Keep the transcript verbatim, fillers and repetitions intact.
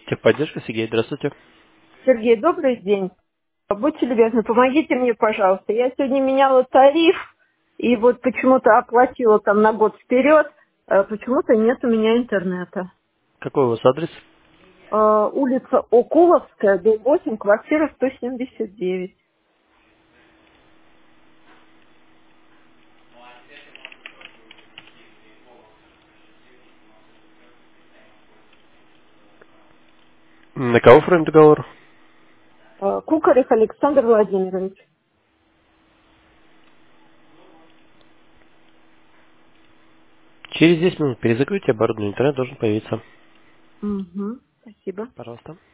Техподдержка, Сергей, здравствуйте. Сергей, добрый день. Будьте любезны, помогите мне, пожалуйста. Я сегодня меняла тариф, и вот почему-то оплатила там на год вперед, э, почему-то нет у меня интернета. Какой у вас адрес? Э, Улица Окуловская, дом восемь, квартира сто семьдесят девять. На кого оформим договор? Э, Кукарев Александр Владимирович. Через десять минут перезакройте оборудование, интернет должен появиться. Угу, спасибо. Пожалуйста.